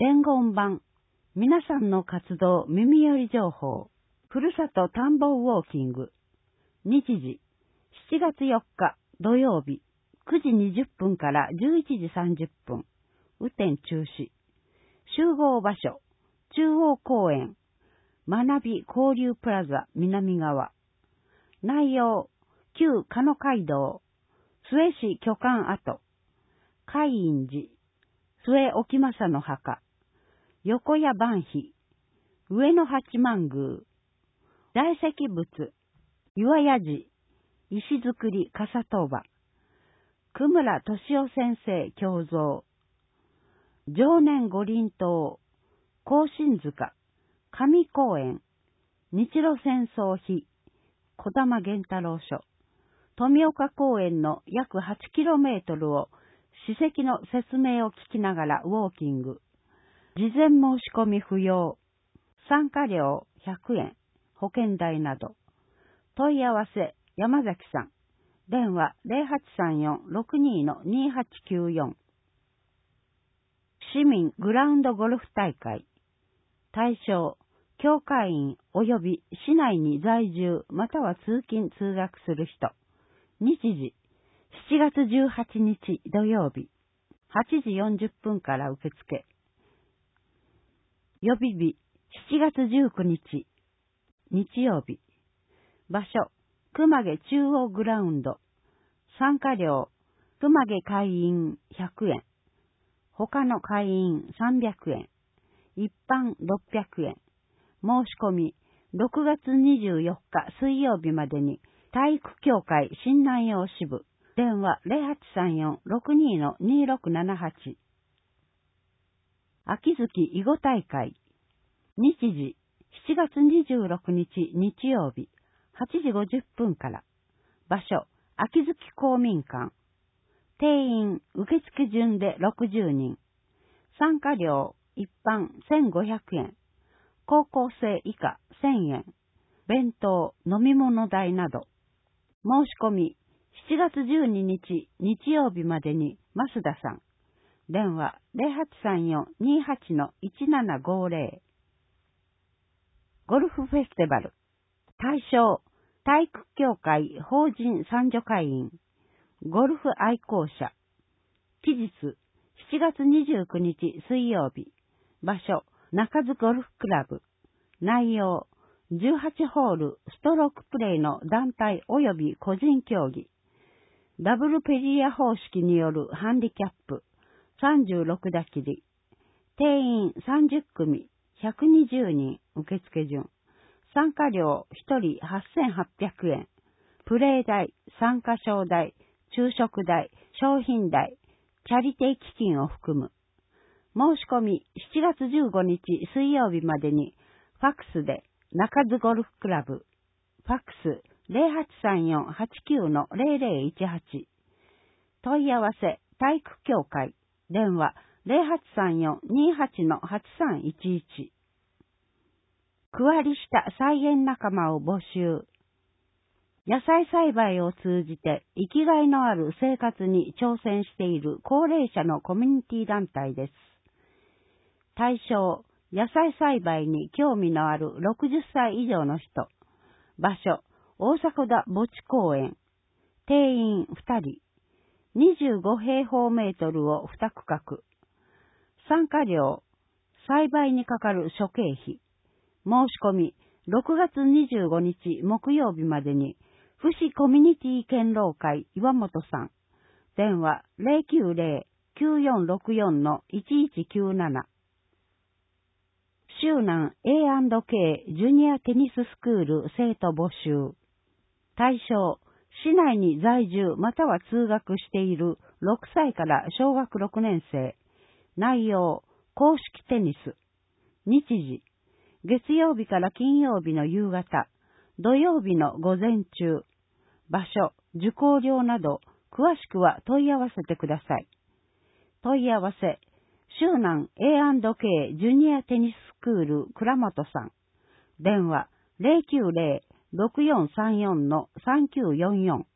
伝言版、皆さんの活動耳寄り情報、ふるさと田んぼウォーキング、日時、7月4日土曜日、9時20分から11時30分、雨天中止、集合場所、中央公園、学び交流プラザ南側、内容、旧鹿野街道、末市巨漢跡、海印寺、末沖正の墓、横谷万碑、上野八幡宮、大石仏、岩屋寺、石造り笠当場、久村敏夫先生教蔵、常年五輪塔、庚申塚、上公園、日露戦争碑、児玉源太郎所、富岡公園の約 8km を史跡の説明を聞きながらウォーキング。事前申し込み不要。参加料100円。保険代など。問い合わせ山崎さん。電話0834-62-2894。市民グラウンドゴルフ大会。対象、教会員及び市内に在住または通勤通学する人。日時、7月18日土曜日、8時40分から受付。予備日、7月19日、日曜日。場所、熊毛中央グラウンド。参加料、熊毛会員100円。他の会員300円。一般600円。申し込み、6月24日水曜日までに、体育協会新南陽支部。電話0834-62-2678。秋月囲碁大会。日時、7月26日日曜日、8時50分から。場所、秋月公民館。定員、受付順で60人。参加料、一般1500円。高校生以下1000円。弁当、飲み物代など。申し込み、7月12日日曜日までに増田さん。電話0834-28-1750。ゴルフフェスティバル。対象、体育協会法人三女会員。ゴルフ愛好者。期日、7月29日水曜日。場所、中津ゴルフクラブ。内容、18ホールストロークプレイの団体及び個人競技。ダブルペリア方式によるハンディキャップ。36打切り。定員30組、120人、受付順。参加料1人8800円。プレイ代、参加賞代、昼食代、商品代、チャリティー基金を含む。申し込み7月15日水曜日までに、ファックスで中津ゴルフクラブ。ファックス0834-89-0018。問い合わせ体育協会。電話0834-28-8311。区割りした菜園仲間を募集。野菜栽培を通じて生きがいのある生活に挑戦している高齢者のコミュニティ団体です。対象、野菜栽培に興味のある60歳以上の人。場所、大迫田墓地公園。定員2人。25平方メートルを2区画。参加料、栽培にかかる諸経費。申し込み、6月25日木曜日までに、福祉コミュニティ堅牢会岩本さん。電話090-9464-1197。周南 A&K ジュニアテニススクール生徒募集。対象、市内に在住または通学している6歳から小学6年生。内容、公式テニス。日時、月曜日から金曜日の夕方、土曜日の午前中。場所、受講料など、詳しくは問い合わせてください。問い合わせ、周南 A&K ジュニアテニススクール倉本さん。電話090-6434-3944。